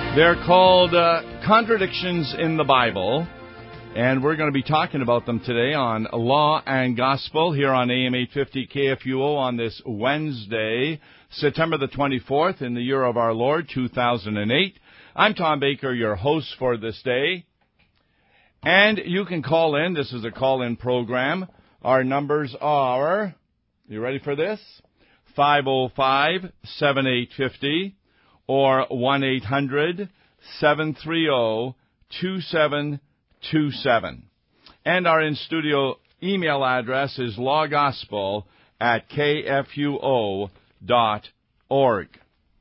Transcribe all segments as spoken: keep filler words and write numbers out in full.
They're called uh, contradictions in the Bible, and we're going to be talking about them today on Law and Gospel here on A M eight fifty K F U O on this Wednesday, September the twenty-fourth in the year of our Lord, two thousand eight. I'm Tom Baker, your host for this day, and you can call in. This is a call-in program. Our numbers are, you ready for this? five oh five, seven eight five oh or one eight hundred, seven three oh, two seven two seven. And our in-studio email address is lawgospel at k f u o dot org.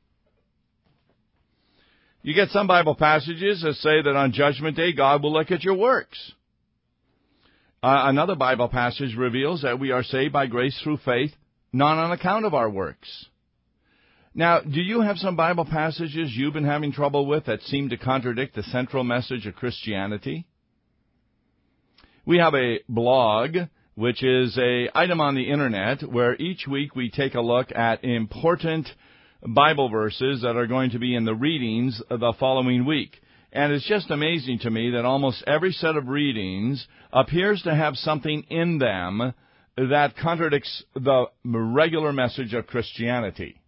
You get some Bible passages that say that on Judgment Day, God will look at your works. Uh, another Bible passage reveals that we are saved by grace through faith, not on account of our works. Now, do you have some Bible passages you've been having trouble with that seem to contradict the central message of Christianity? We have a blog, which is an item on the Internet, where each week we take a look at important Bible verses that are going to be in the readings the following week. And it's just amazing to me that almost every set of readings appears to have something in them that contradicts the regular message of Christianity.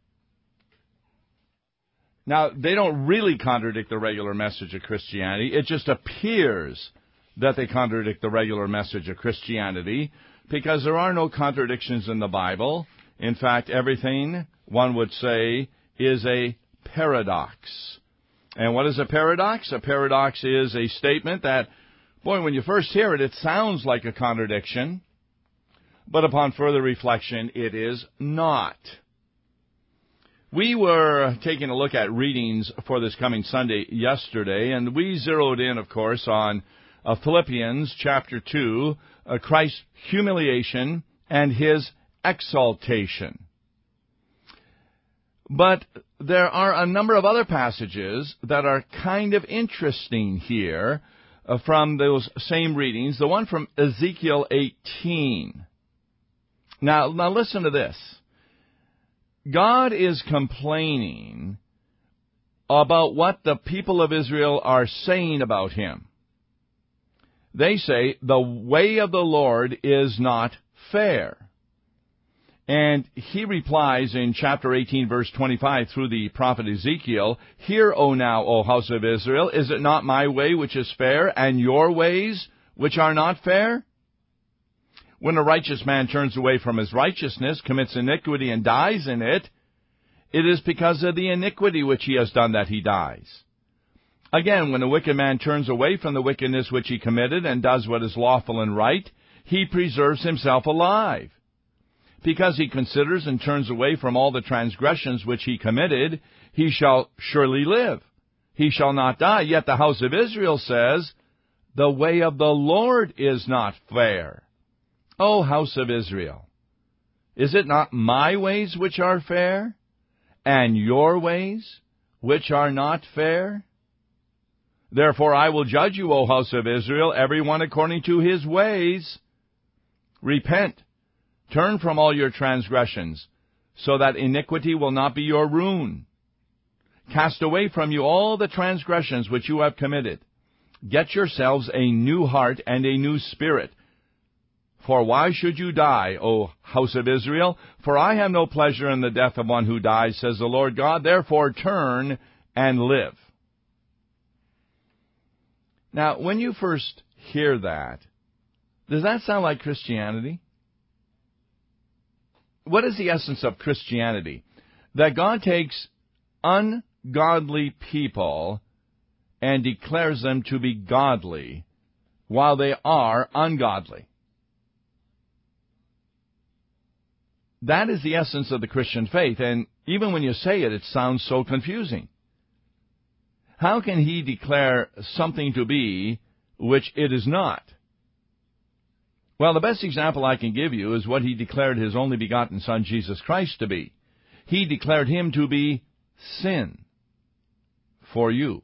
Now, they don't really contradict the regular message of Christianity. It just appears that they contradict the regular message of Christianity because there are no contradictions in the Bible. In fact, everything, one would say, is a paradox. And what is a paradox? A paradox is a statement that, boy, when you first hear it, it sounds like a contradiction. But upon further reflection, it is not. We were taking a look at readings for this coming Sunday yesterday, and we zeroed in, of course, on uh, Philippians chapter two, uh, Christ's humiliation and his exaltation. But there are a number of other passages that are kind of interesting here uh, from those same readings. The one from Ezekiel eighteen. Now, now listen to this. God is complaining about what the people of Israel are saying about him. They say, the way of the Lord is not fair. And he replies in chapter eighteen, verse twenty-five, through the prophet Ezekiel, Hear, O now, O house of Israel, is it not my way which is fair, and your ways which are not fair? When a righteous man turns away from his righteousness, commits iniquity, and dies in it, it is because of the iniquity which he has done that he dies. Again, when a wicked man turns away from the wickedness which he committed and does what is lawful and right, he preserves himself alive. Because he considers and turns away from all the transgressions which he committed, he shall surely live. He shall not die. Yet the house of Israel says, The way of the Lord is not fair. O house of Israel, is it not my ways which are fair, and your ways which are not fair? Therefore I will judge you, O house of Israel, every one according to his ways. Repent, turn from all your transgressions, so that iniquity will not be your ruin. Cast away from you all the transgressions which you have committed. Get yourselves a new heart and a new spirit. For why should you die, O house of Israel? For I have no pleasure in the death of one who dies, says the Lord God. Therefore turn and live. Now, when you first hear that, does that sound like Christianity? What is the essence of Christianity? That God takes ungodly people and declares them to be godly while they are ungodly. That is the essence of the Christian faith, and even when you say it, it sounds so confusing. How can he declare something to be which it is not? Well, the best example I can give you is what he declared his only begotten Son, Jesus Christ, to be. He declared him to be sin for you.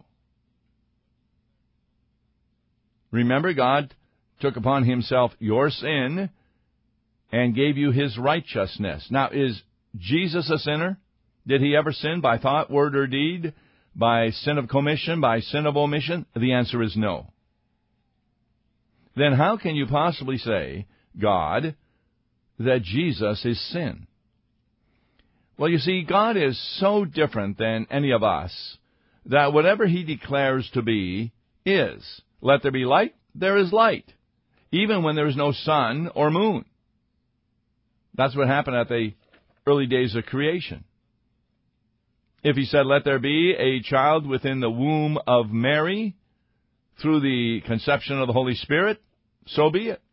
Remember, God took upon himself your sin and gave you his righteousness. Now, is Jesus a sinner? Did he ever sin by thought, word, or deed? by sin of commission, by sin of omission? The answer is no. Then how can you possibly say, God, that Jesus is sin? Well, you see, God is so different than any of us that whatever He declares to be is. Let there be light, there is light, even when there is no sun or moon. That's what happened at the early days of creation. If He said, let there be a child within the womb of Mary through the conception of the Holy Spirit, so be it.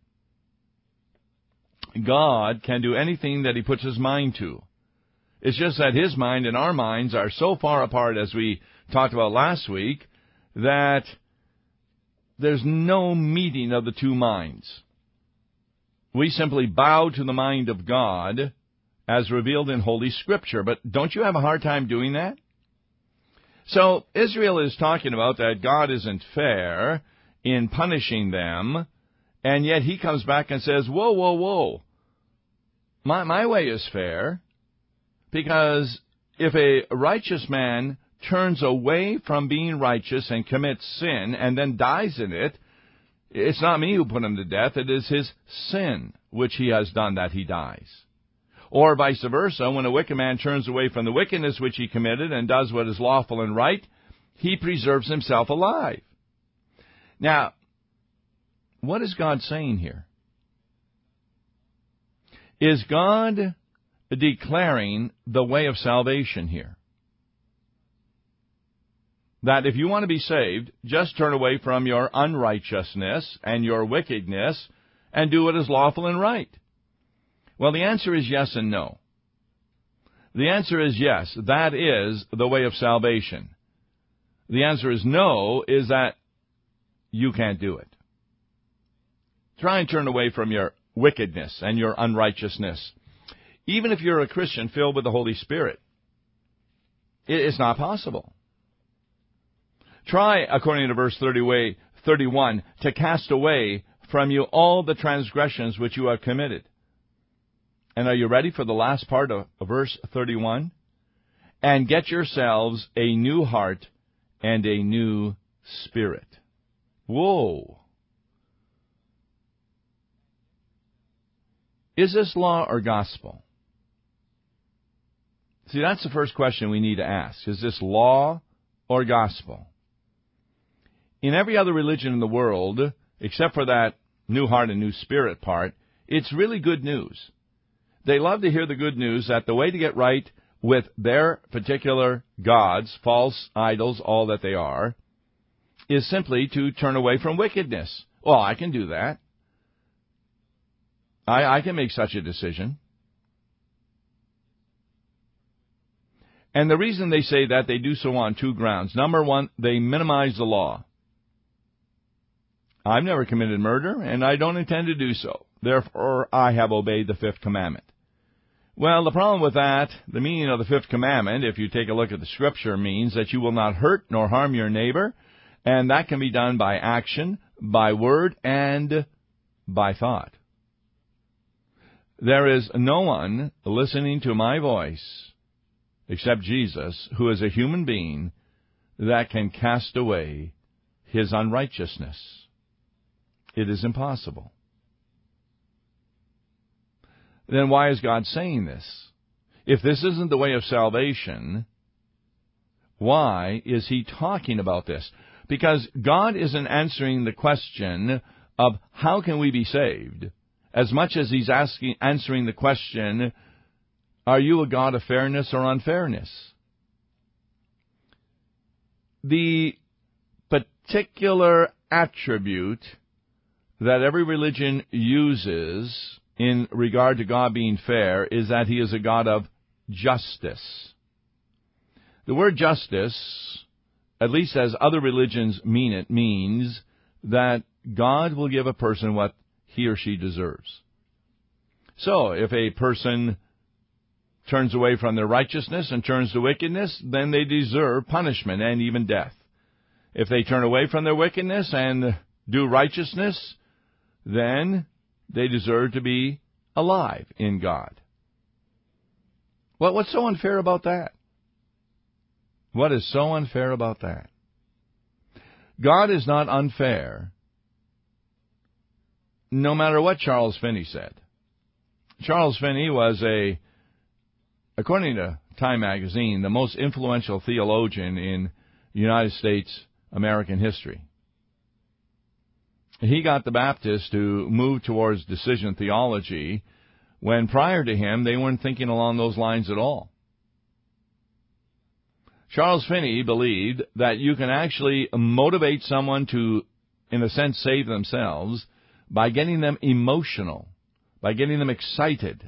God can do anything that He puts His mind to. It's just that His mind and our minds are so far apart, as we talked about last week, that there's no meeting of the two minds. We simply bow to the mind of God as revealed in Holy Scripture. But don't you have a hard time doing that? So Israel is talking about that God isn't fair in punishing them, and yet He comes back and says, whoa, whoa, whoa. My, my way is fair, because if a righteous man turns away from being righteous and commits sin and then dies in it, it's not me who put him to death. It is his sin which he has done that he dies. Or vice versa, when a wicked man turns away from the wickedness which he committed and does what is lawful and right, he preserves himself alive. Now, what is God saying here? Is God declaring the way of salvation here? That if you want to be saved, just turn away from your unrighteousness and your wickedness and do what is lawful and right. Well, the answer is yes and no. The answer is yes, that is the way of salvation. The answer is no, is that you can't do it. Try and turn away from your wickedness and your unrighteousness. Even if you're a Christian filled with the Holy Spirit, it's not possible. Try, according to verse thirty-one, to cast away from you all the transgressions which you have committed. And are you ready for the last part of verse thirty-one? And get yourselves a new heart and a new spirit. Whoa. Is this law or gospel? See, that's the first question we need to ask. Is this law or gospel? In every other religion in the world, except for that new heart and new spirit part, it's really good news. They love to hear the good news that the way to get right with their particular gods, false idols, all that they are, is simply to turn away from wickedness. Well, I can do that. I, I can make such a decision. And the reason they say that, they do so on two grounds. Number one, they minimize the law. I've never committed murder, and I don't intend to do so. Therefore, I have obeyed the fifth commandment. Well, the problem with that, the meaning of the fifth commandment, if you take a look at the Scripture, means that you will not hurt nor harm your neighbor, and that can be done by action, by word, and by thought. There is no one listening to my voice, except Jesus, who is a human being, that can cast away his unrighteousness. It is impossible. Then why is God saying this? If this isn't the way of salvation, why is He talking about this? Because God isn't answering the question of how can we be saved, as much as He's asking, answering the question, are you a God of fairness or unfairness? The particular attribute that every religion uses in regard to God being fair is that He is a God of justice. The word justice, at least as other religions mean it, means that God will give a person what he or she deserves. So, if a person turns away from their righteousness and turns to wickedness, then they deserve punishment and even death. If they turn away from their wickedness and do righteousness, then they deserve to be alive in God. Well, what's so unfair about that? What is so unfair about that? God is not unfair, no matter what Charles Finney said. Charles Finney was a, according to Time magazine, the most influential theologian in United States American history. He got the Baptists to move towards decision theology when prior to him they weren't thinking along those lines at all. Charles Finney believed that you can actually motivate someone to, in a sense, save themselves by getting them emotional, by getting them excited.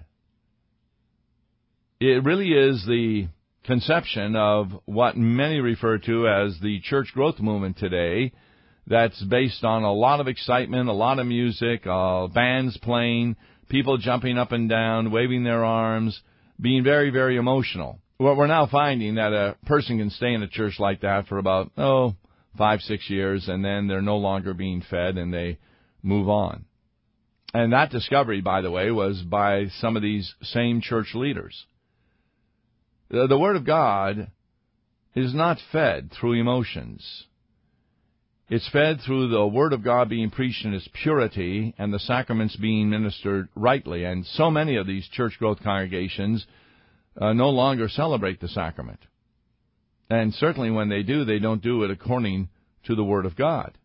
It really is the conception of what many refer to as the church growth movement today, that's based on a lot of excitement, a lot of music, uh, bands playing, people jumping up and down, waving their arms, being very, very emotional. Well, we're now finding that a person can stay in a church like that for about, oh, five, six years, and then they're no longer being fed and they move on. And that discovery, by the way, was by some of these same church leaders. The, the Word of God is not fed through emotions. It's fed through the Word of God being preached in its purity and the sacraments being ministered rightly. And so many of these church growth congregations uh, no longer celebrate the sacrament. And certainly when they do, they don't do it according to the Word of God.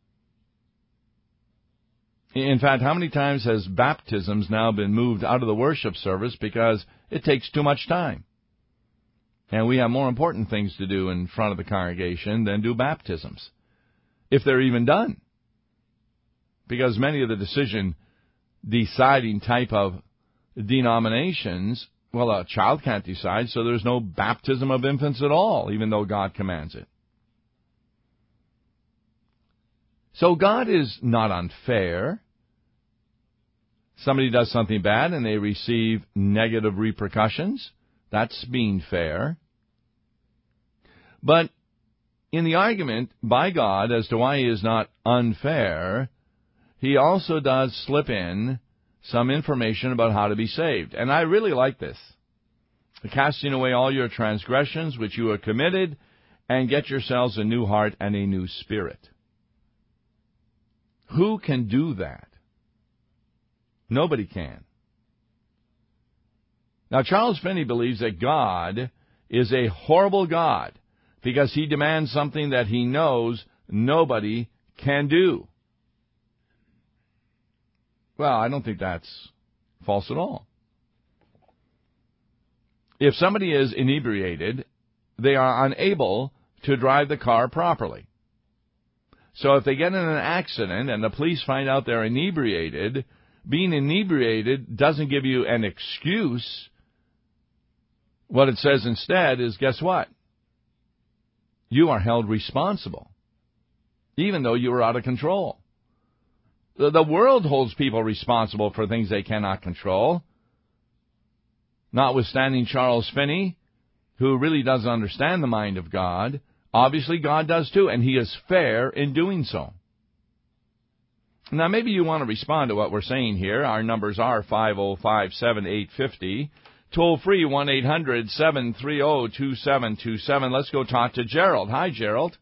In fact, how many times has baptisms now been moved out of the worship service because it takes too much time? And we have more important things to do in front of the congregation than do baptisms, if they're even done. Because many of the decision-deciding type of denominations, well, a child can't decide, so there's no baptism of infants at all, even though God commands it. So God is not unfair. Somebody does something bad and they receive negative repercussions. That's being fair. But in the argument by God as to why He is not unfair, He also does slip in some information about how to be saved. And I really like this. Casting away all your transgressions which you have committed, and get yourselves a new heart and a new spirit. Who can do that? Nobody can. Now, Charles Finney believes that God is a horrible God because He demands something that He knows nobody can do. Well, I don't think that's false at all. If somebody is inebriated, they are unable to drive the car properly. So if they get in an accident and the police find out they're inebriated, being inebriated doesn't give you an excuse. What it says instead is, guess what? You are held responsible, even though you were out of control. The, the world holds people responsible for things they cannot control. Notwithstanding Charles Finney, who really doesn't understand the mind of God, obviously God does too, and He is fair in doing so. Now, maybe you want to respond to what we're saying here. Our numbers are five oh five, seven eight five oh. Toll free, one eight hundred, seven three zero, two seven two seven. Let's go talk to Gerald. Hi, Gerald.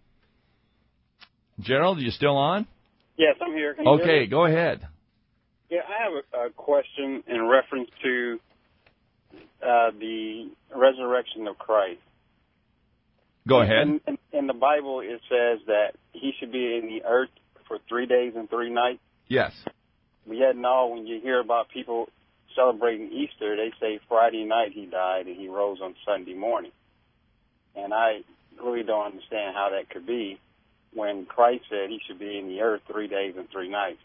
Gerald, are you still on? Yes, I'm here. Can you hear Okay, me? go ahead. Yeah, I have a, a question in reference to uh, the resurrection of Christ. Go ahead. In, in, in the Bible, it says that He should be in the earth for three days and three nights. Yes. We had know when you hear about people celebrating Easter, they say Friday night He died and He rose on Sunday morning. And I really don't understand how that could be when Christ said He should be in the earth three days and three nights.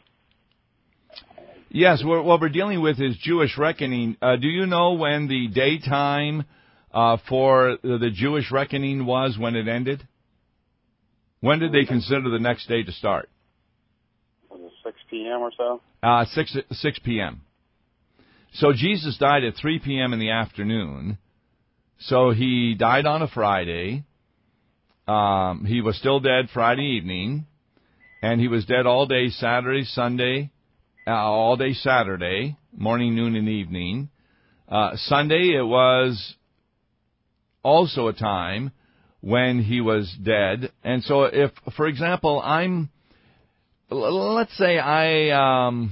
Yes, what we're dealing with is Jewish reckoning. Uh, do you know when the daytime uh, for the Jewish reckoning was when it ended? When did they consider the next day to start? Was it six p.m. or so? Uh, six, six p.m. So Jesus died at three p.m. in the afternoon. So He died on a Friday. Um, he was still dead Friday evening. And He was dead all day Saturday, Sunday, uh, all day Saturday, morning, noon, and evening. Uh, Sunday, it was also a time when he was dead. And so if, for example, I'm, let's say I um,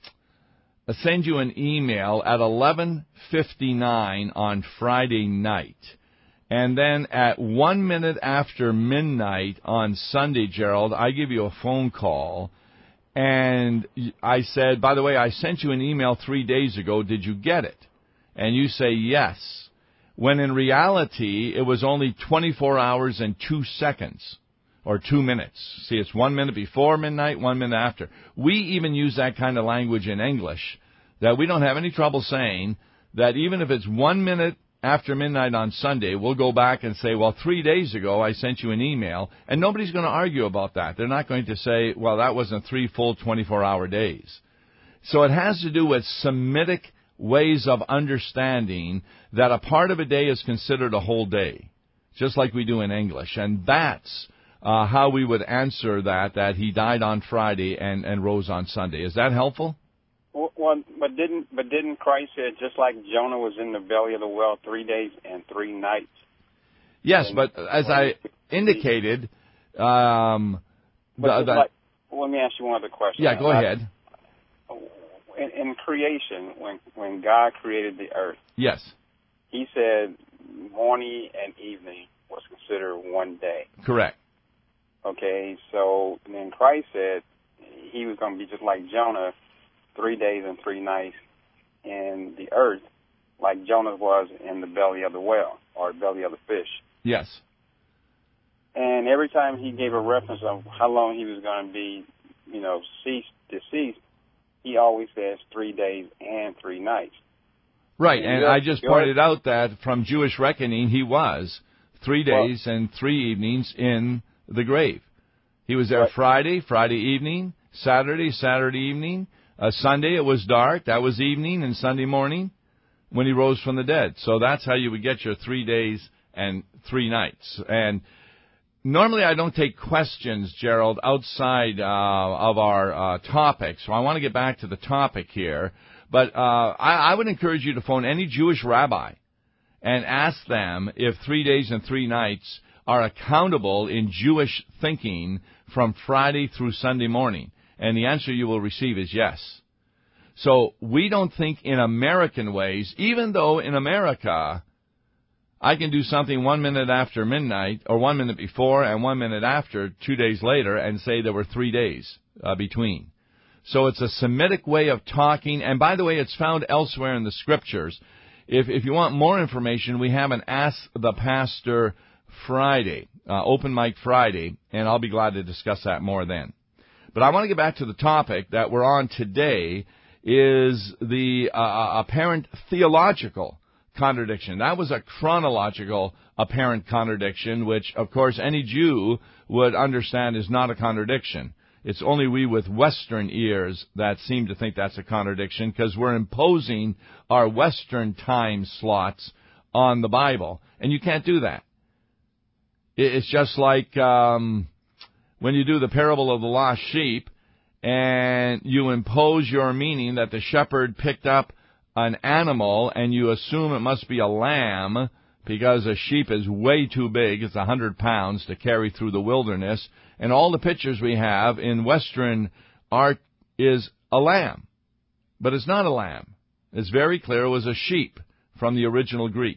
send you an email at eleven fifty-nine on Friday night, and then at one minute after midnight on Sunday, Gerald, I give you a phone call, and I said, by the way, I sent you an email three days ago. Did you get it? And you say yes, when in reality it was only twenty-four hours and two seconds, or two minutes. See, it's one minute before midnight, one minute after. We even use that kind of language in English, that we don't have any trouble saying that even if it's one minute after midnight on Sunday, we'll go back and say, well, three days ago I sent you an email, and nobody's going to argue about that. They're not going to say, well, that wasn't three full twenty-four hour days. So it has to do with Semitic ways of understanding that a part of a day is considered a whole day, just like we do in English. And that's uh, how we would answer that, that he died on Friday and, and rose on Sunday. Is that helpful? Well, but didn't but didn't Christ say, just like Jonah was in the belly of the whale three days and three nights? Yes, and but as I indicated, um, but the, the, like, well, let me ask you one other question. Yeah, go I, ahead. In, in creation, when when God created the earth, yes, He said morning and evening was considered one day. Correct. Okay, so then Christ said He was going to be just like Jonah, three days and three nights in the earth, like Jonah was in the belly of the whale or belly of the fish. Yes. And every time he gave a reference of how long he was going to be, you know, ceased, deceased, he always says three days and three nights. Right, and and I just pointed out that from Jewish reckoning, he was three days well, and three evenings in the grave. He was there right. Friday, Friday evening, Saturday, Saturday evening. Uh, Sunday, it was dark. That was evening, and Sunday morning when he rose from the dead. So that's how you would get your three days and three nights. And normally I don't take questions, Gerald, outside uh, of our uh, topic. So I want to get back to the topic here. But uh, I, I would encourage you to phone any Jewish rabbi and ask them if three days and three nights are accountable in Jewish thinking from Friday through Sunday morning. And the answer you will receive is yes. So we don't think in American ways, even though in America I can do something one minute after midnight or one minute before and one minute after, two days later, and say there were three days uh, between. So it's a Semitic way of talking. And by the way, it's found elsewhere in the Scriptures. If, if you want more information, we have an Ask the Pastor Friday, uh, Open Mic Friday, and I'll be glad to discuss that more then. But I want to get back to the topic that we're on today, is the uh, apparent theological contradiction. That was a chronological apparent contradiction, which, of course, any Jew would understand is not a contradiction. It's only we with Western ears that seem to think that's a contradiction, because we're imposing our Western time slots on the Bible. And you can't do that. It's just like Um, when you do the parable of the lost sheep and you impose your meaning that the shepherd picked up an animal and you assume it must be a lamb because a sheep is way too big, it's one hundred pounds to carry through the wilderness, and all the pictures we have in Western art is a lamb. But it's not a lamb. It's very clear it was a sheep from the original Greek.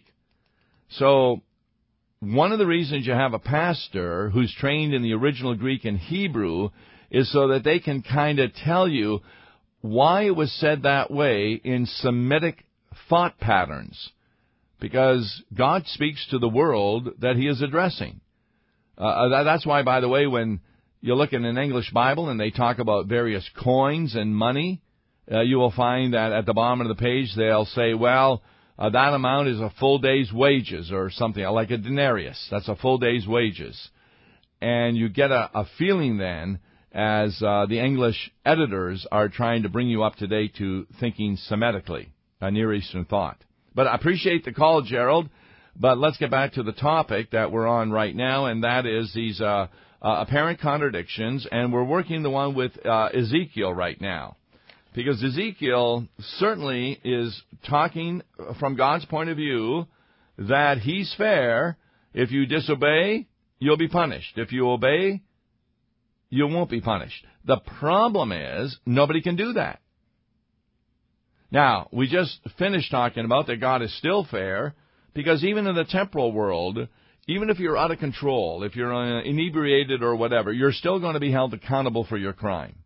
So one of the reasons you have a pastor who's trained in the original Greek and Hebrew is so that they can kind of tell you why it was said that way in Semitic thought patterns. Because God speaks to the world that He is addressing. Uh, that's why, by the way, when you look in an English Bible and they talk about various coins and money, uh, you will find that at the bottom of the page they'll say, well, Uh, that amount is a full day's wages or something, like a denarius. That's a full day's wages. And you get a, a feeling then, as uh, the English editors are trying to bring you up to date to thinking Semitically, a Near Eastern thought. But I appreciate the call, Gerald. But let's get back to the topic that we're on right now, and that is these uh, uh, apparent contradictions. And we're working the one with uh, Ezekiel right now. Because Ezekiel certainly is talking from God's point of view that He's fair If you disobey, you'll be punished. If you obey, you won't be punished. The problem is, nobody can do that. Now, we just finished talking about that God is still fair, because even in the temporal world, even if you're out of control, if you're uh, inebriated or whatever, you're still going to be held accountable for your crime.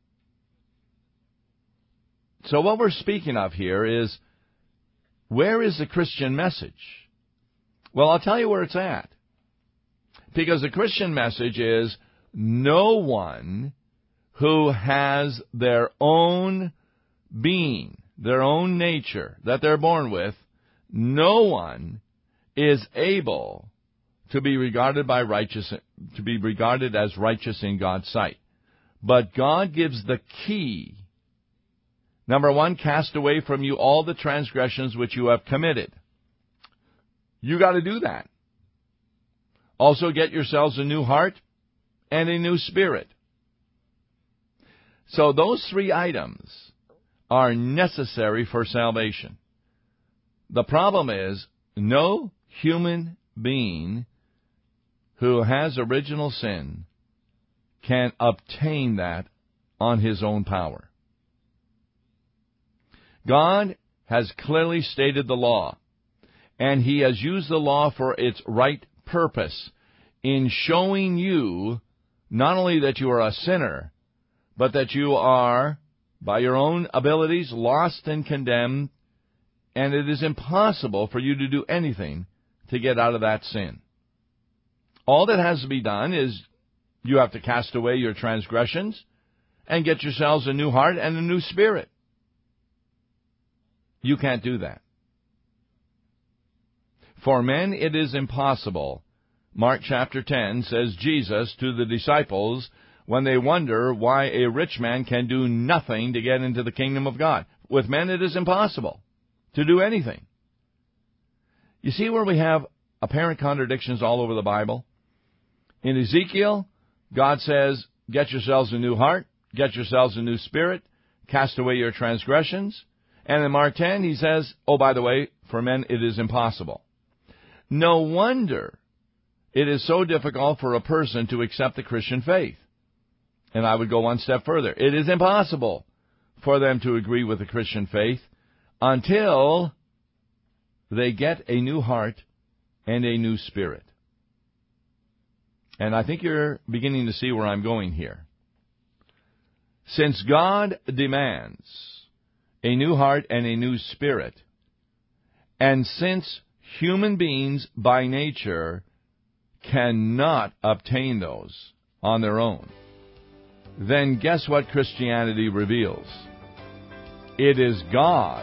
So what we're speaking of here is, where is the Christian message? Well, I'll tell you where it's at. Because the Christian message is, no one who has their own being, their own nature that they're born with, no one is able to be regarded by righteous, to be regarded as righteous in God's sight. But God gives the key. Number one, cast away from you all the transgressions which you have committed. You got to do that. Also get yourselves a new heart and a new spirit. So those three items are necessary for salvation. The problem is, no human being who has original sin can obtain that on his own power. God has clearly stated the law, and He has used the law for its right purpose in showing you not only that you are a sinner, but that you are, by your own abilities, lost and condemned, and it is impossible for you to do anything to get out of that sin. All that has to be done is you have to cast away your transgressions and get yourselves a new heart and a new spirit. You can't do that. For men it is impossible. Mark chapter ten says Jesus to the disciples when they wonder why a rich man can do nothing to get into the kingdom of God. With men it is impossible to do anything. You see where we have apparent contradictions all over the Bible? In Ezekiel, God says, get yourselves a new heart, get yourselves a new spirit, cast away your transgressions. And in Mark ten, He says, oh, by the way, for men it is impossible. No wonder it is so difficult for a person to accept the Christian faith. And I would go one step further. It is impossible for them to agree with the Christian faith until they get a new heart and a new spirit. And I think you're beginning to see where I'm going here. Since God demands a new heart and a new spirit, and since human beings by nature cannot obtain those on their own, then guess what Christianity reveals? It is God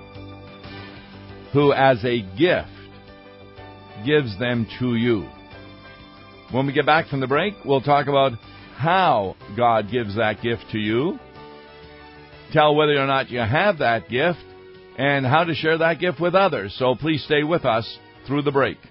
who, as a gift, gives them to you. When we get back from the break, we'll talk about how God gives that gift to you, tell whether or not you have that gift, and how to share that gift with others. So please stay with us through the break.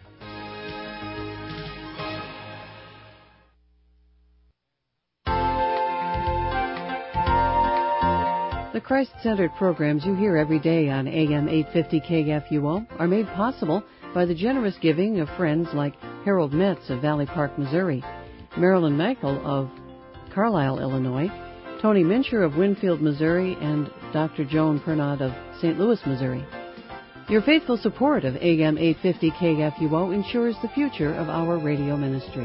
The Christ-centered programs you hear every day on A M eight fifty K F U O are made possible by the generous giving of friends like Harold Metz of Valley Park, Missouri, Marilyn Michael of Carlisle, Illinois, Tony Mincher of Winfield, Missouri, and Doctor Joan Pernod of Saint Louis, Missouri. Your faithful support of A M eight fifty K F U O ensures the future of our radio ministry.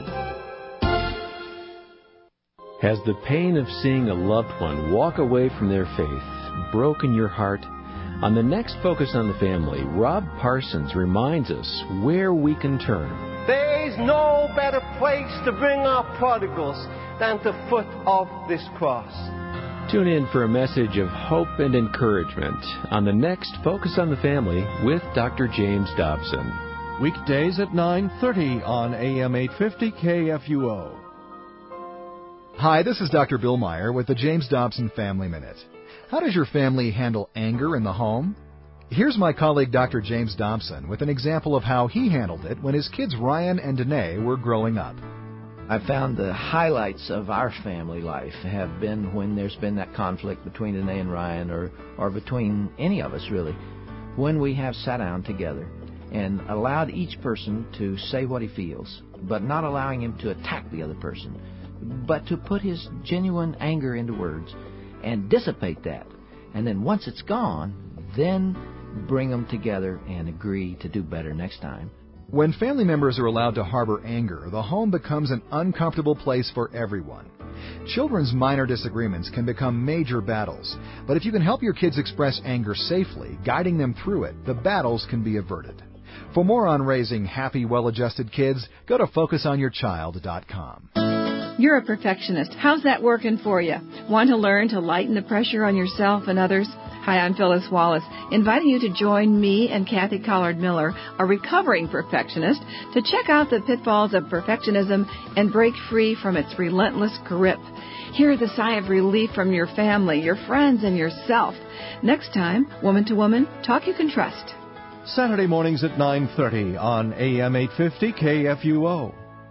Has the pain of seeing a loved one walk away from their faith broken your heart? On the next Focus on the Family, Rob Parsons reminds us where we can turn. There is no better place to bring our prodigals than the foot of this cross. Tune in for a message of hope and encouragement on the next Focus on the Family with Doctor James Dobson. Weekdays at nine thirty on A M eight fifty K F U O. Hi, this is Doctor Bill Meyer with the James Dobson Family Minute. How does your family handle anger in the home? Here's my colleague Doctor James Dobson with an example of how he handled it when his kids Ryan and Danae were growing up. I found the highlights of our family life have been when there's been that conflict between Danae and Ryan, or, or between any of us really, when we have sat down together and allowed each person to say what he feels, but not allowing him to attack the other person, but to put his genuine anger into words and dissipate that. And then once it's gone, then bring them together and agree to do better next time. When family members are allowed to harbor anger, the home becomes an uncomfortable place for everyone. Children's minor disagreements can become major battles, but if you can help your kids express anger safely, guiding them through it, the battles can be averted. For more on raising happy, well-adjusted kids, go to focus on your child dot com. You're a perfectionist. How's that working for you? Want to learn to lighten the pressure on yourself and others? Hi, I'm Phyllis Wallace, inviting you to join me and Kathy Collard-Miller, a recovering perfectionist, to check out the pitfalls of perfectionism and break free from its relentless grip. Hear the sigh of relief from your family, your friends, and yourself. Next time, Woman to Woman, talk you can trust. Saturday mornings at nine thirty on A M eight fifty K F U O.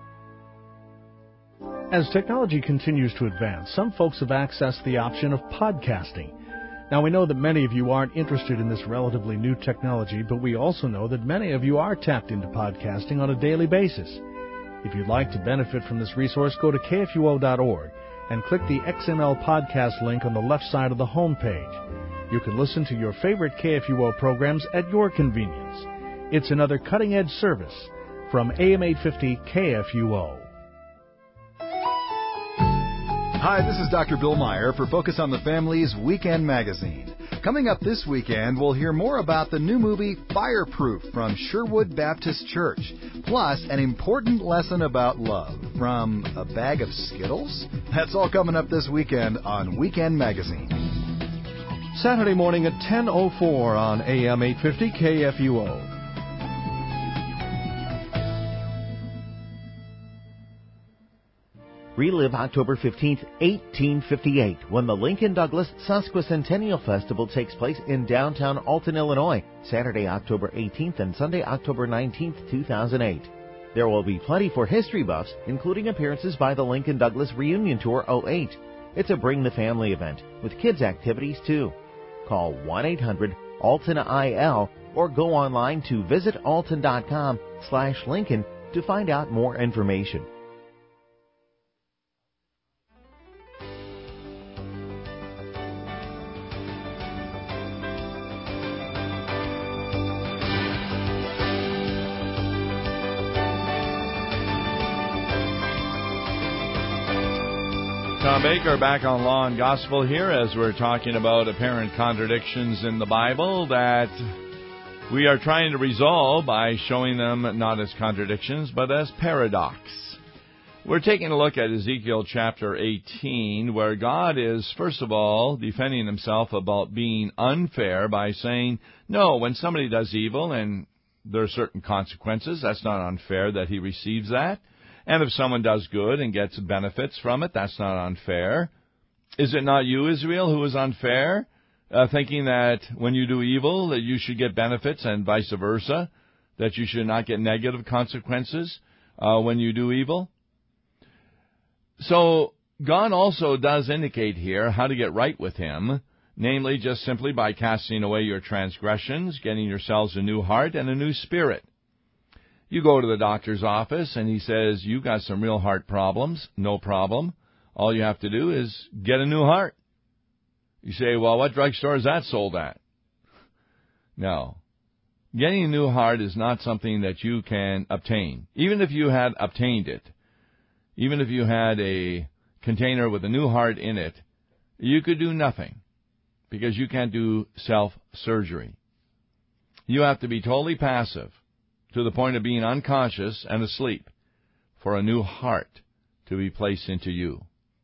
As technology continues to advance, some folks have accessed the option of podcasting. Now, we know that many of you aren't interested in this relatively new technology, but we also know that many of you are tapped into podcasting on a daily basis. If you'd like to benefit from this resource, go to K F U O dot org and click the X M L podcast link on the left side of the home page. You can listen to your favorite K F U O programs at your convenience. It's another cutting-edge service from A M eight fifty K F U O. Hi, this is Doctor Bill Meyer for Focus on the Family's Weekend Magazine. Coming up this weekend, we'll hear more about the new movie Fireproof from Sherwood Baptist Church, plus an important lesson about love from a bag of Skittles. That's all coming up this weekend on Weekend Magazine. Saturday morning at ten oh four on A M eight fifty K F U O. Relive October fifteenth, eighteen fifty-eight, when the Lincoln Douglas Sesquicentennial Festival takes place in downtown Alton, Illinois, Saturday, October eighteenth and Sunday, October nineteenth, two thousand eight. There will be plenty for history buffs, including appearances by the Lincoln Douglas Reunion Tour oh eight. It's a Bring the Family event, with kids' activities too. Call one eight hundred Alton I L or go online to visit alton dot com slash Lincoln to find out more information. Tom Baker back on Law and Gospel here as we're talking about apparent contradictions in the Bible that we are trying to resolve by showing them not as contradictions but as paradox. We're taking a look at Ezekiel chapter eighteen, where God is, first of all, defending himself about being unfair by saying, no, when somebody does evil and there are certain consequences, that's not unfair that he receives that. And if someone does good and gets benefits from it, that's not unfair. Is it not you, Israel, who is unfair, uh, thinking that when you do evil that you should get benefits and vice versa, that you should not get negative consequences uh, when you do evil? So God also does indicate here how to get right with him, namely just simply by casting away your transgressions, getting yourselves a new heart and a new spirit. You go to the doctor's office and he says, you got some real heart problems. No problem. All you have to do is get a new heart. You say, well, what drugstore is that sold at? No. Getting a new heart is not something that you can obtain. Even if you had obtained it, even if you had a container with a new heart in it, you could do nothing because you can't do self-surgery. You have to be totally passive, to the point of being unconscious and asleep, for a new heart to be placed into you.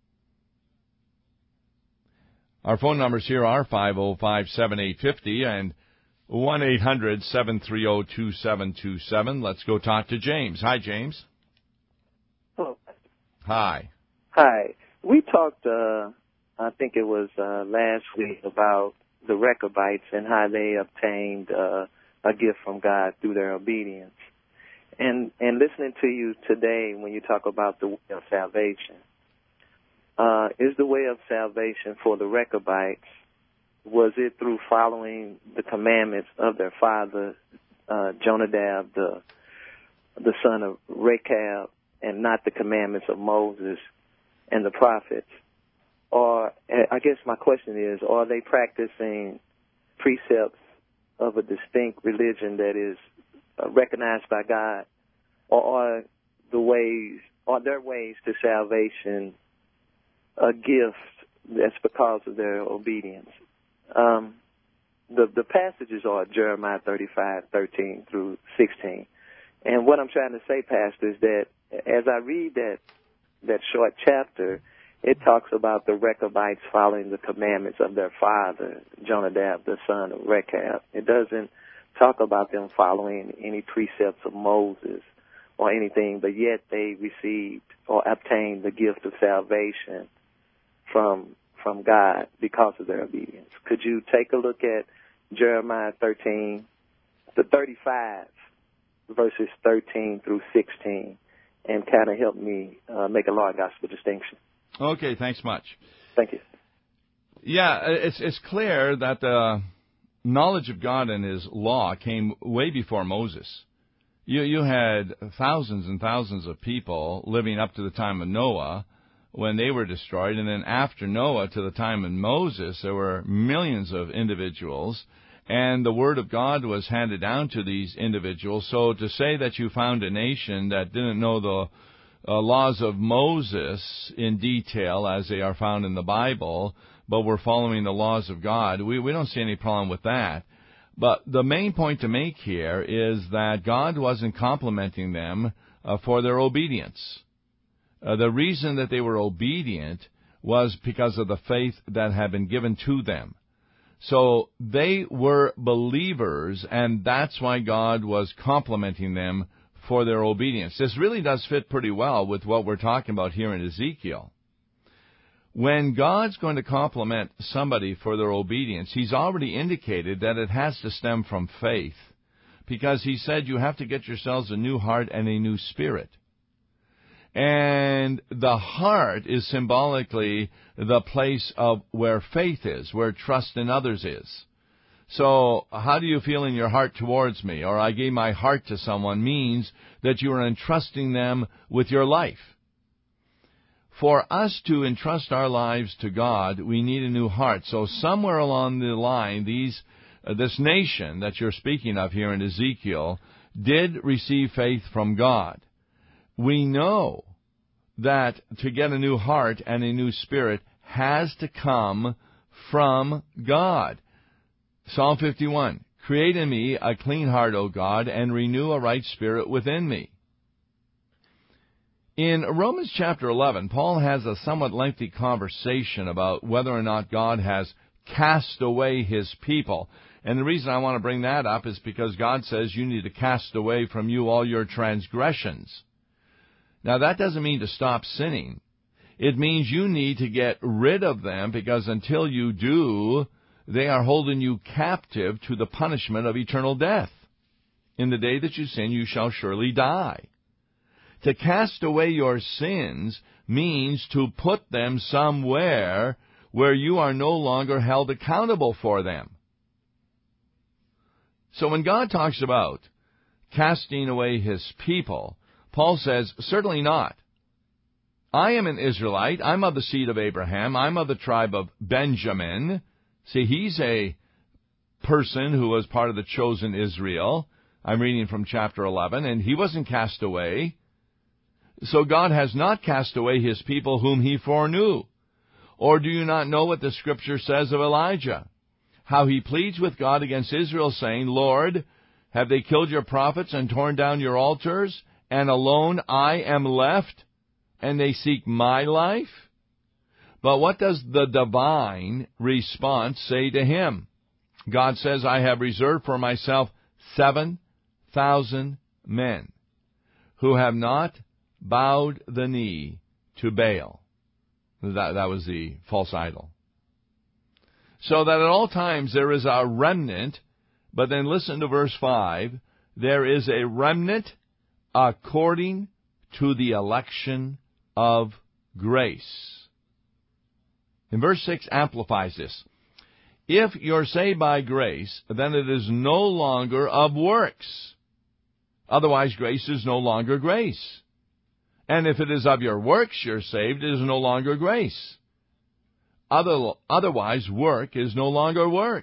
Our phone numbers here are five oh five, seven eight five oh and one eight hundred, seven three oh, two seven two seven. Let's go talk to James. Hi, James. Hello. Hi. Hi. We talked, uh, I think it was uh, last week, about the Rechabites and how they obtained uh, a gift from God through their obedience. And and listening to you today when you talk about the way of salvation, uh, is the way of salvation for the Rechabites, was it through following the commandments of their father uh, Jonadab, the the son of Rechab, and not the commandments of Moses and the prophets? Or, I guess my question is, are they practicing precepts of a distinct religion that is uh, recognized by God, or are the ways, are their ways to salvation a gift that's because of their obedience? Um, the the passages are Jeremiah thirty-five, thirteen through sixteen, and what I'm trying to say, Pastor, is that as I read that that short chapter, it talks about the Rechabites following the commandments of their father, Jonadab, the son of Rechab. It doesn't talk about them following any precepts of Moses or anything, but yet they received or obtained the gift of salvation from from God because of their obedience. Could you take a look at Jeremiah thirteen, the thirty-five, verses thirteen through sixteen, and kind of help me uh, make a law and gospel distinction? Okay, thanks much. Thank you. Yeah, it's it's clear that the knowledge of God and His law came way before Moses. You you had thousands and thousands of people living up to the time of Noah when they were destroyed, and then after Noah to the time of Moses, there were millions of individuals, and the Word of God was handed down to these individuals. So to say that you found a nation that didn't know the uh, laws of Moses in detail as they are found in the Bible, but were following the laws of God, we, we don't see any problem with that. But the main point to make here is that God wasn't complimenting them uh, for their obedience. Uh, the reason that they were obedient was because of the faith that had been given to them. So they were believers, and that's why God was complimenting them for their obedience. This really does fit pretty well with what we're talking about here in Ezekiel. When God's going to compliment somebody for their obedience, He's already indicated that it has to stem from faith, because He said you have to get yourselves a new heart and a new spirit. And the heart is symbolically the place of where faith is, where trust in others is. So, how do you feel in your heart towards me? Or I gave my heart to someone means that you are entrusting them with your life. For us to entrust our lives to God, we need a new heart. So somewhere along the line, these uh, this nation that you're speaking of here in Ezekiel did receive faith from God. We know that to get a new heart and a new spirit has to come from God. Psalm fifty-one, create in me a clean heart, O God, and renew a right spirit within me. In Romans chapter eleven, Paul has a somewhat lengthy conversation about whether or not God has cast away His people. And the reason I want to bring that up is because God says you need to cast away from you all your transgressions. Now, that doesn't mean to stop sinning. It means you need to get rid of them, because until you do, they are holding you captive to the punishment of eternal death. In the day that you sin, you shall surely die. To cast away your sins means to put them somewhere where you are no longer held accountable for them. So when God talks about casting away His people, Paul says, certainly not. I am an Israelite. I'm of the seed of Abraham. I'm of the tribe of Benjamin. See, he's a person who was part of the chosen Israel. I'm reading from chapter eleven, and he wasn't cast away. So God has not cast away His people whom He foreknew. Or do you not know what the Scripture says of Elijah? How he pleads with God against Israel, saying, Lord, have they killed your prophets and torn down your altars? And alone I am left, and they seek my life? But what does the divine response say to him? God says, I have reserved for myself seven thousand men who have not bowed the knee to Baal. That, that was the false idol. So that at all times there is a remnant, but then listen to verse five, there is a remnant according to the election of grace. And verse six amplifies this. If you're saved by grace, then it is no longer of works. Otherwise, grace is no longer grace. And if it is of your works you're saved, it is no longer grace. Other, otherwise, work is no longer work.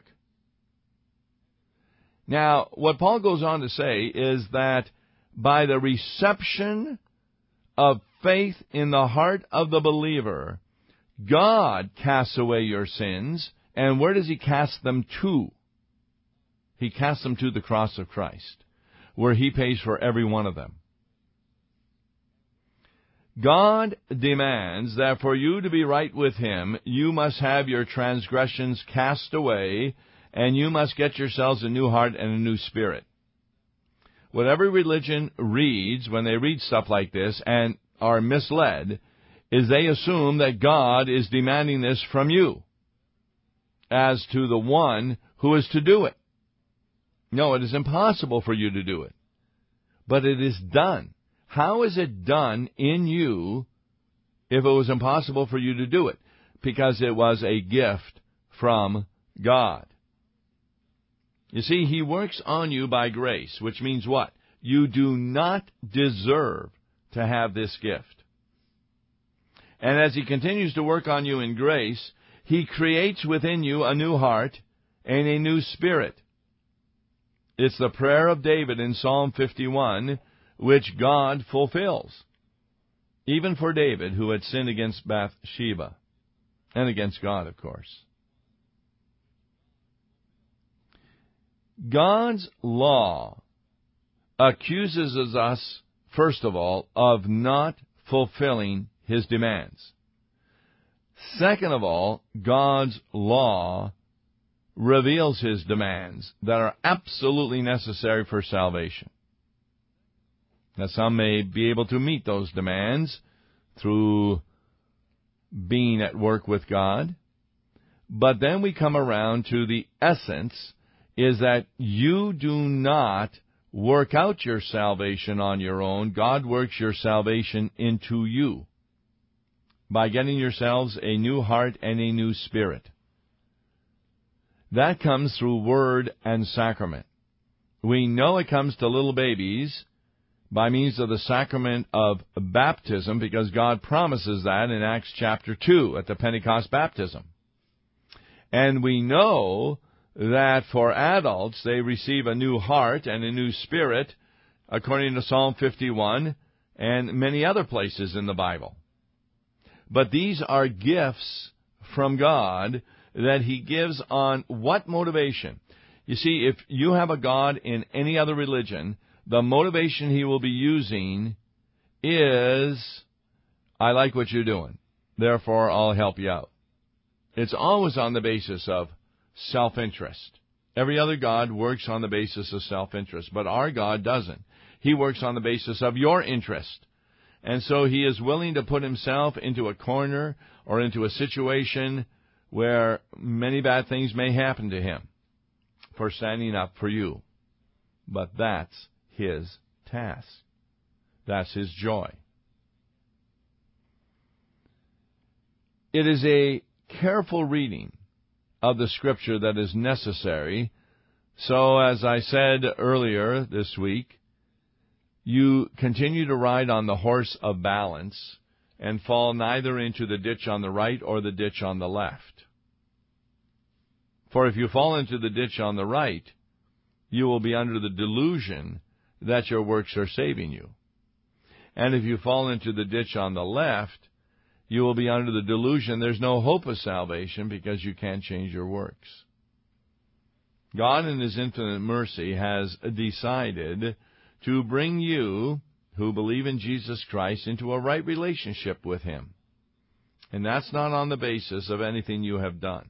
Now, what Paul goes on to say is that by the reception of faith in the heart of the believer, God casts away your sins. And where does He cast them to? He casts them to the cross of Christ, where He pays for every one of them. God demands that for you to be right with Him, you must have your transgressions cast away, and you must get yourselves a new heart and a new spirit. What every religion reads when they read stuff like this and are misled is they assume that God is demanding this from you as to the one who is to do it. No, it is impossible for you to do it. But it is done. How is it done in you if it was impossible for you to do it? Because it was a gift from God. You see, He works on you by grace, which means what? You do not deserve to have this gift. And as He continues to work on you in grace, He creates within you a new heart and a new spirit. It's the prayer of David in Psalm fifty-one, which God fulfills, even for David, who had sinned against Bathsheba, and against God, of course. God's law accuses us, first of all, of not fulfilling His demands. Second of all, God's law reveals His demands that are absolutely necessary for salvation. Now, some may be able to meet those demands through being at work with God. But then we come around to the essence, is that you do not work out your salvation on your own. God works your salvation into you by getting yourselves a new heart and a new spirit. That comes through word and sacrament. We know it comes to little babies by means of the sacrament of baptism, because God promises that in Acts chapter two at the Pentecost baptism. And we know that for adults, they receive a new heart and a new spirit, according to Psalm fifty-one and many other places in the Bible. But these are gifts from God that He gives on what motivation? You see, if you have a God in any other religion, the motivation He will be using is, I like what you're doing, therefore I'll help you out. It's always on the basis of self-interest. Every other God works on the basis of self-interest, but our God doesn't. He works on the basis of your interest. And so He is willing to put Himself into a corner or into a situation where many bad things may happen to Him for standing up for you. But that's His task. That's His joy. It is a careful reading of the Scripture that is necessary. So, as I said earlier this week, you continue to ride on the horse of balance and fall neither into the ditch on the right or the ditch on the left. For if you fall into the ditch on the right, you will be under the delusion that your works are saving you. And if you fall into the ditch on the left, you will be under the delusion there's no hope of salvation because you can't change your works. God in His infinite mercy has decided to bring you who believe in Jesus Christ into a right relationship with Him. And that's not on the basis of anything you have done.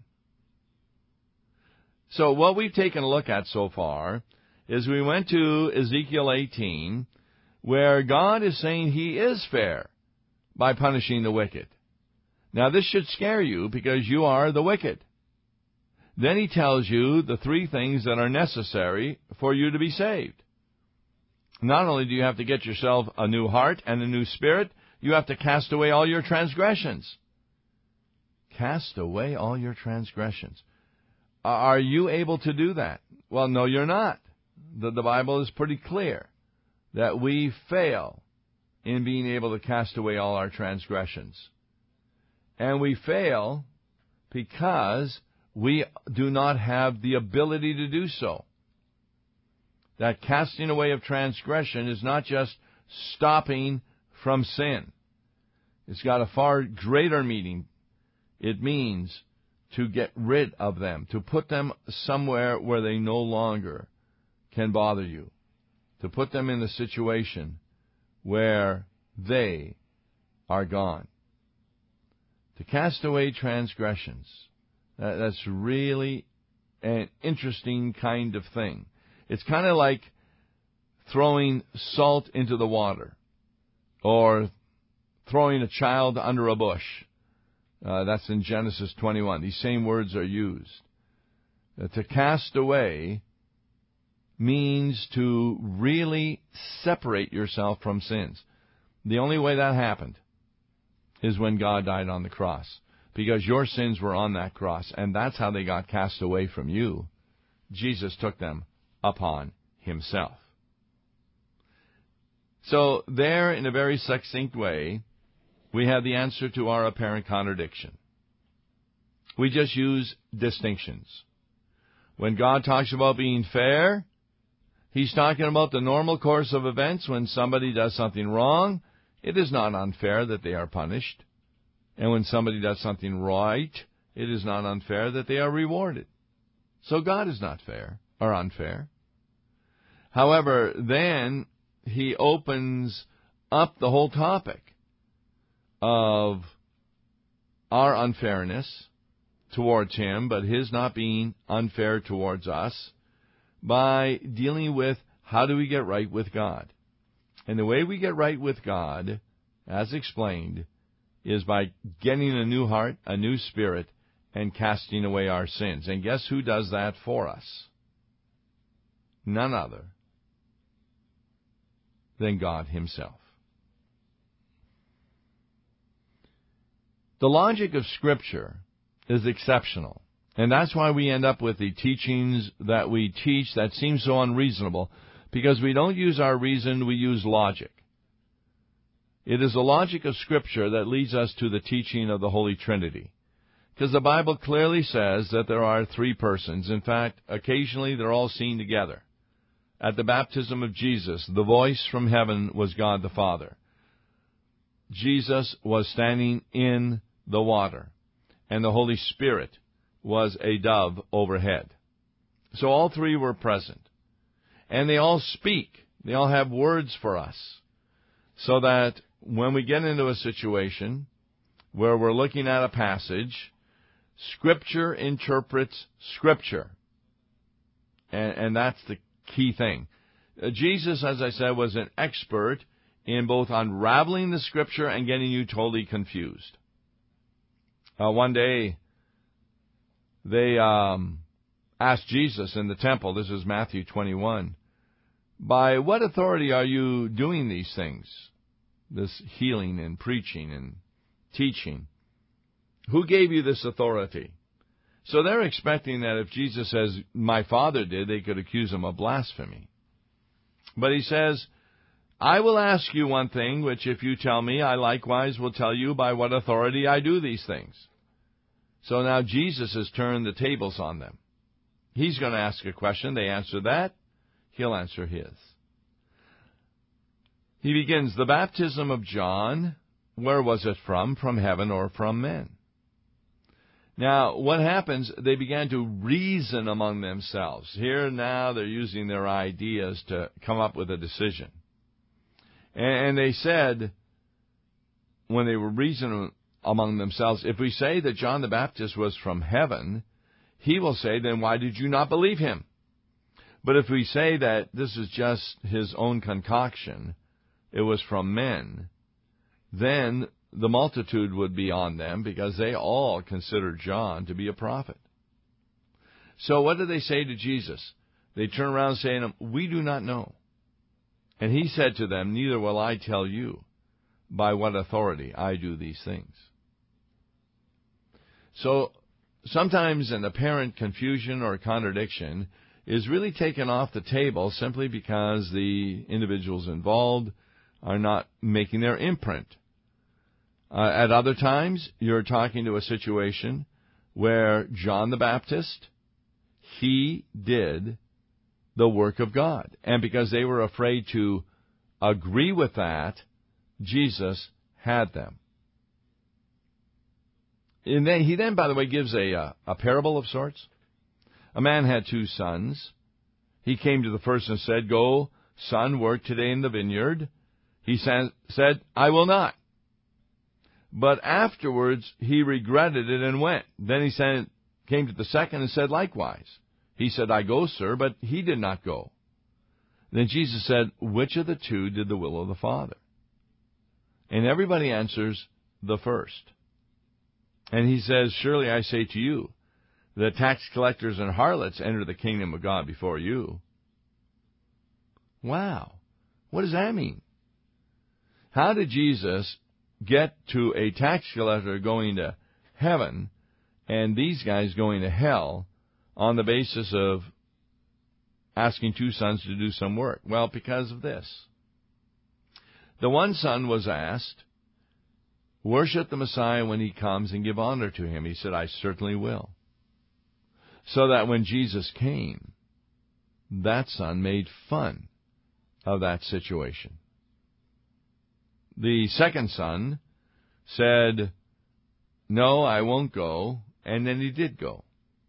So what we've taken a look at so far is we went to Ezekiel eighteen, where God is saying He is fair by punishing the wicked. Now this should scare you because you are the wicked. Then He tells you the three things that are necessary for you to be saved. Not only do you have to get yourself a new heart and a new spirit, you have to cast away all your transgressions. Cast away all your transgressions. Are you able to do that? Well, no, you're not. The, the Bible is pretty clear that we fail in being able to cast away all our transgressions. And we fail because we do not have the ability to do so. That casting away of transgression is not just stopping from sin. It's got a far greater meaning. It means to get rid of them, to put them somewhere where they no longer can bother you, to put them in a situation where they are gone. To cast away transgressions, that's really an interesting kind of thing. It's kind of like throwing salt into the water or throwing a child under a bush. Uh, that's in Genesis twenty-one. These same words are used. Uh, to cast away means to really separate yourself from sins. The only way that happened is when God died on the cross, because your sins were on that cross, and that's how they got cast away from you. Jesus took them upon himself. So there, in a very succinct way, we have the answer to our apparent contradiction. We just use distinctions. When God talks about being fair, he's talking about the normal course of events. When somebody does something wrong, it is not unfair that they are punished. And when somebody does something right, it is not unfair that they are rewarded. So God is not fair or unfair. However, then he opens up the whole topic of our unfairness towards him, but his not being unfair towards us, by dealing with how do we get right with God. And the way we get right with God, as explained, is by getting a new heart, a new spirit, and casting away our sins. And guess who does that for us? None other than God himself. The logic of Scripture is exceptional, and that's why we end up with the teachings that we teach that seem so unreasonable, because we don't use our reason, we use logic. It is the logic of Scripture that leads us to the teaching of the Holy Trinity, because the Bible clearly says that there are three persons. In fact, occasionally they're all seen together. At the baptism of Jesus, the voice from heaven was God the Father. Jesus was standing in the water, and the Holy Spirit was a dove overhead. So all three were present. And they all speak. They all have words for us. So that when we get into a situation where we're looking at a passage, Scripture interprets Scripture. And, and that's the key thing. Uh, Jesus, as I said, was an expert in both unraveling the Scripture and getting you totally confused. Uh, one day, they um, asked Jesus in the temple, this is Matthew twenty-one, by what authority are you doing these things? This healing and preaching and teaching. Who gave you this authority? So they're expecting that if Jesus says, my Father did, they could accuse him of blasphemy. But he says, I will ask you one thing, which if you tell me, I likewise will tell you by what authority I do these things. So now Jesus has turned the tables on them. He's going to ask a question. They answer that. He'll answer his. He begins, the baptism of John, where was it from? From heaven or from men? Now, what happens, they began to reason among themselves. Here now they're using their ideas to come up with a decision. And they said, when they were reasoning among themselves, if we say that John the Baptist was from heaven, he will say, then why did you not believe him? But if we say that this is just his own concoction, it was from men, then the multitude would be on them because they all considered John to be a prophet. So what did they say to Jesus? They turn around saying, we do not know. And he said to them, neither will I tell you by what authority I do these things. So sometimes an apparent confusion or contradiction is really taken off the table simply because the individuals involved are not making their imprint. Uh, at other times, you're talking to a situation where John the Baptist, he did the work of God. And because they were afraid to agree with that, Jesus had them. And then, he then, by the way, gives a, uh, a parable of sorts. A man had two sons. He came to the first and said, "Go, son, work today in the vineyard." He said, "I will not." But afterwards, he regretted it and went. Then he said, came to the second and said likewise. He said, "I go, sir," but he did not go. Then Jesus said, "Which of the two did the will of the Father?" And everybody answers, "The first." And he says, "Surely I say to you, the tax collectors and harlots enter the kingdom of God before you." Wow. What does that mean? How did Jesus get to a tax collector going to heaven and these guys going to hell on the basis of asking two sons to do some work? Well, because of this. The one son was asked, "Worship the Messiah when he comes and give honor to him." He said, "I certainly will." So that when Jesus came, that son made fun of that situation. The second son said, "No, I won't go," and then he did go.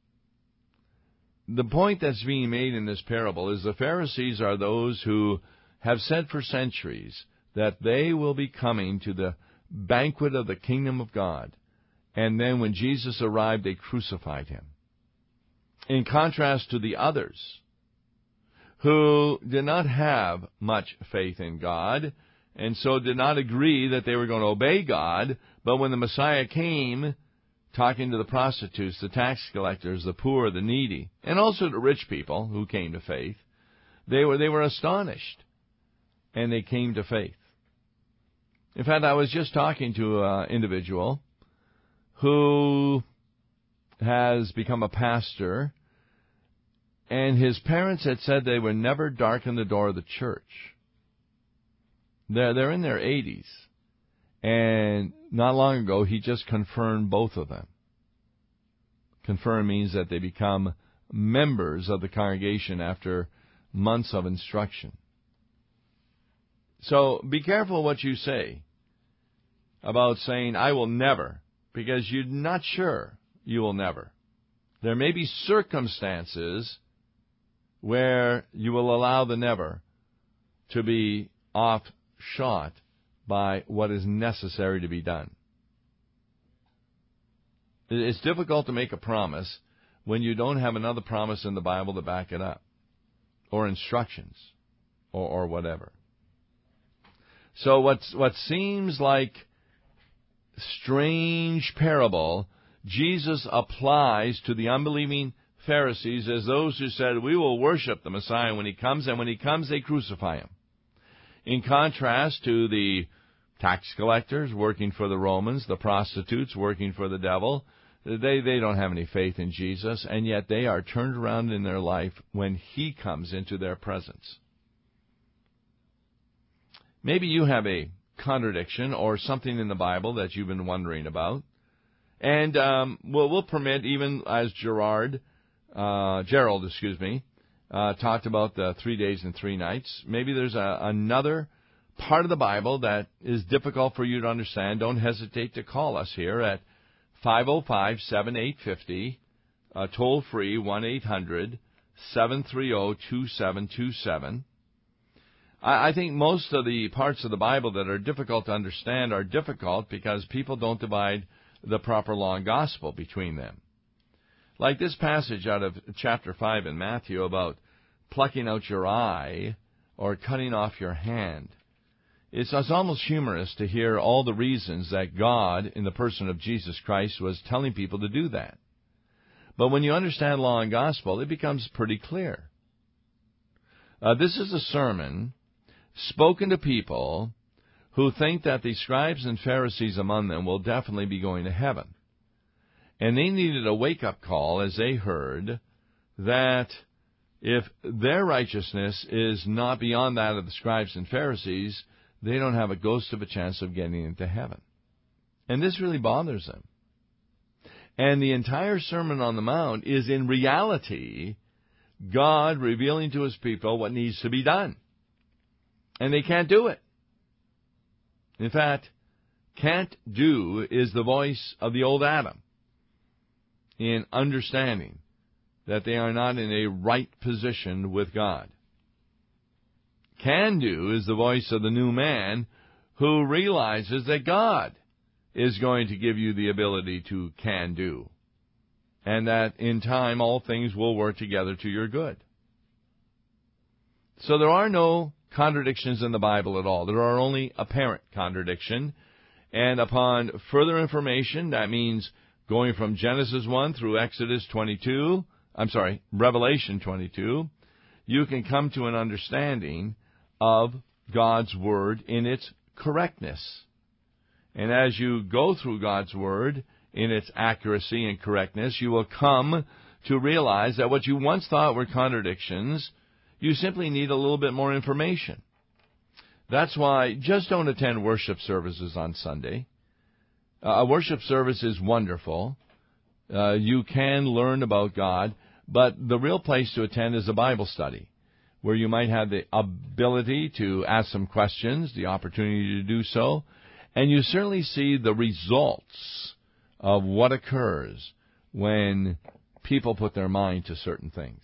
The point that's being made in this parable is the Pharisees are those who have said for centuries that they will be coming to the banquet of the kingdom of God, and then when Jesus arrived, they crucified him. In contrast to the others, who did not have much faith in God, and so did not agree that they were going to obey God, but when the Messiah came, talking to the prostitutes, the tax collectors, the poor, the needy, and also the rich people who came to faith, they were they were astonished, and they came to faith. In fact, I was just talking to an individual who has become a pastor, and his parents had said they would never darken the door of the church. They're, they're in their eighties, and not long ago he just confirmed both of them. Confirm means that they become members of the congregation after months of instruction. So be careful what you say about saying, "I will never," because you're not sure you will never. There may be circumstances where you will allow the never to be offshot by what is necessary to be done. It's difficult to make a promise when you don't have another promise in the Bible to back it up, or instructions, or, or whatever. So what's, what seems like strange parable, Jesus applies to the unbelieving Pharisees as those who said, "We will worship the Messiah when he comes," and when he comes, they crucify him. In contrast to the tax collectors working for the Romans, the prostitutes working for the devil, they, they don't have any faith in Jesus, and yet they are turned around in their life when he comes into their presence. Maybe you have a contradiction or something in the Bible that you've been wondering about. And um, we'll, we'll permit, even as Gerard, uh, Gerald, excuse me, uh, talked about the three days and three nights. Maybe there's a, another part of the Bible that is difficult for you to understand. Don't hesitate to call us here at five oh five, seven eight five oh, uh, toll free one eight hundred, seven three zero, two seven two seven. I think most of the parts of the Bible that are difficult to understand are difficult because people don't divide the proper law and gospel between them. Like this passage out of chapter five in Matthew about plucking out your eye or cutting off your hand. It's, it's almost humorous to hear all the reasons that God, in the person of Jesus Christ, was telling people to do that. But when you understand law and gospel, it becomes pretty clear. Uh, this is a sermon spoken to people who think that the scribes and Pharisees among them will definitely be going to heaven. And they needed a wake-up call as they heard that if their righteousness is not beyond that of the scribes and Pharisees, they don't have a ghost of a chance of getting into heaven. And this really bothers them. And the entire Sermon on the Mount is in reality God revealing to His people what needs to be done. And they can't do it. In fact, can't do is the voice of the old Adam in understanding that they are not in a right position with God. Can do is the voice of the new man who realizes that God is going to give you the ability to can do, and that in time all things will work together to your good. So there are no contradictions in the Bible at all. There are only apparent contradiction. And upon further information, that means going from Genesis one through Exodus twenty-two, I'm sorry, Revelation twenty-two, you can come to an understanding of God's Word in its correctness. And as you go through God's Word in its accuracy and correctness, you will come to realize that what you once thought were contradictions, you simply need a little bit more information. That's why just don't attend worship services on Sunday. Uh, a worship service is wonderful. Uh, you can learn about God, but the real place to attend is a Bible study, where you might have the ability to ask some questions, the opportunity to do so, and you certainly see the results of what occurs when people put their mind to certain things.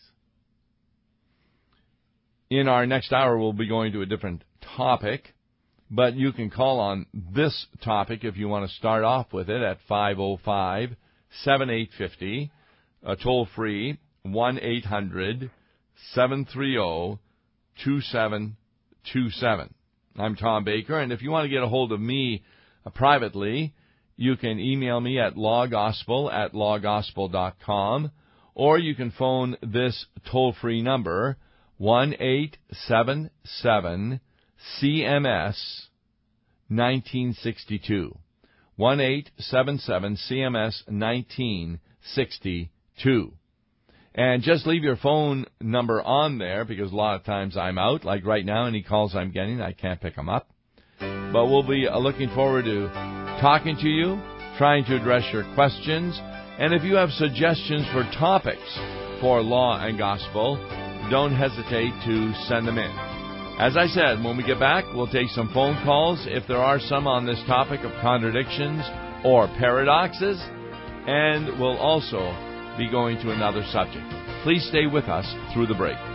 In our next hour, we'll be going to a different topic, but you can call on this topic if you want to start off with it at five oh five, seven eight five oh, uh, toll-free, one eight hundred, seven three zero, two seven two seven. I'm Tom Baker, and if you want to get a hold of me uh, privately, you can email me at lawgospel at lawgospel dot com, or you can phone this toll-free number, one eight seven seven C M S nineteen sixty-two. one eight seven seven C M S nineteen sixty-two. And just leave your phone number on there, because a lot of times I'm out. Like right now, any calls I'm getting, I can't pick them up. But we'll be uh, looking forward to talking to you, trying to address your questions. And if you have suggestions for topics for Law and Gospel, don't hesitate to send them in. As I said, when we get back, we'll take some phone calls, if there are some on this topic of contradictions or paradoxes, and we'll also be going to another subject. Please stay with us through the break.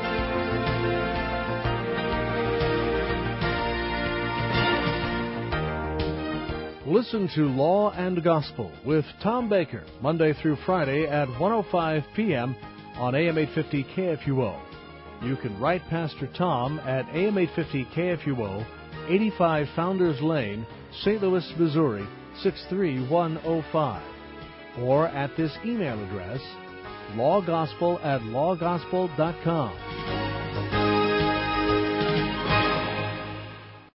Listen to Law and Gospel with Tom Baker, Monday through Friday at one oh five p.m. on A M eight fifty K F U O. You can write Pastor Tom at A M eight fifty K F U O, eighty-five Founders Lane, Saint Louis, Missouri, six three one oh five. Or at this email address, lawgospel at lawgospel dot com.